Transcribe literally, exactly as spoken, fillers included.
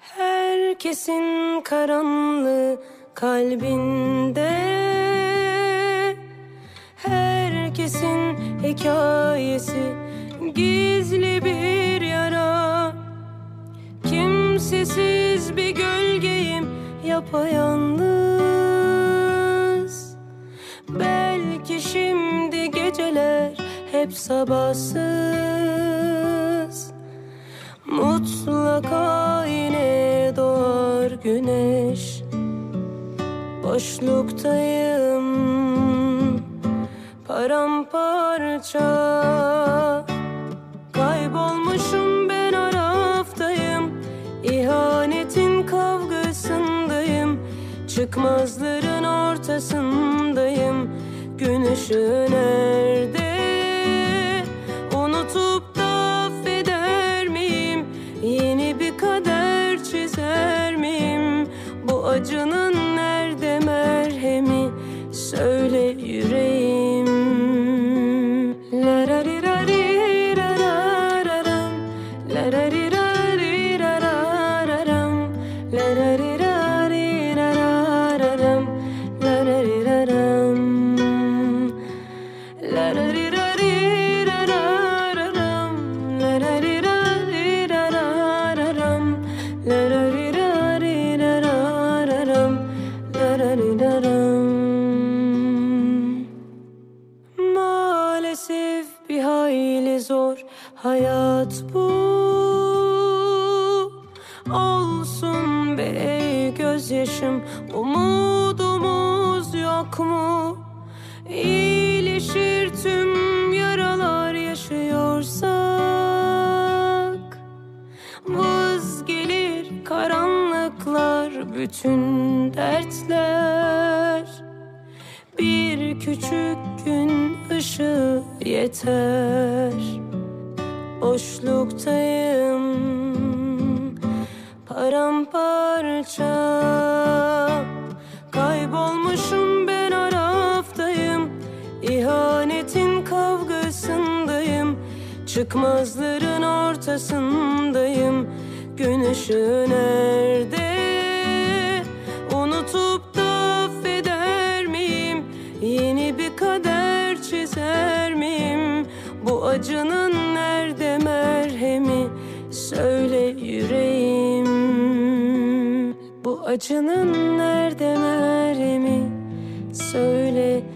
Herkesin karanlığı kalbinde, herkesin hikayesi gizli bir yara. Kimsesiz bir gölgeyim, yapayalnız. Belki şimdi geceler hep sabahsız. Mutlaka yine doğar güneş. Boşluktayım, paramparça. Kaybolmuşum ben araftayım. İhanetin kavgasındayım. Çıkmazların ortasındayım. Gün ışığı nerede? Unutup da affeder miyim? Yeni bir kader çizer miyim? Bu acının nerede merhemi? Söyle yüreğim. Lararirariraram, lararirariraram, lararirariraram, larariraram, lararirariraram, lararirariraram, lararirariraram, larariraram. Maalesef bir hayli zor hayat bu. Olsun be gözyaşım, umudumuz yok mu? İyileşir tüm yaralar yaşıyorsak. Vız gelir karanlıklar, bütün dertler. Bir küçük gün ışığı yeter. Boşluktayım, paramparça. Kaybolmuşum ben araftayım. İhanetin kavgasındayım. Çıkmazların ortasındayım. Gün ışığı nerede? Unutup da affeder miyim? Yeni bir kader çizer miyim? Bu acının nerede merhemi? Söyle yüreğim. Bu acının nerede merhemi? Söyle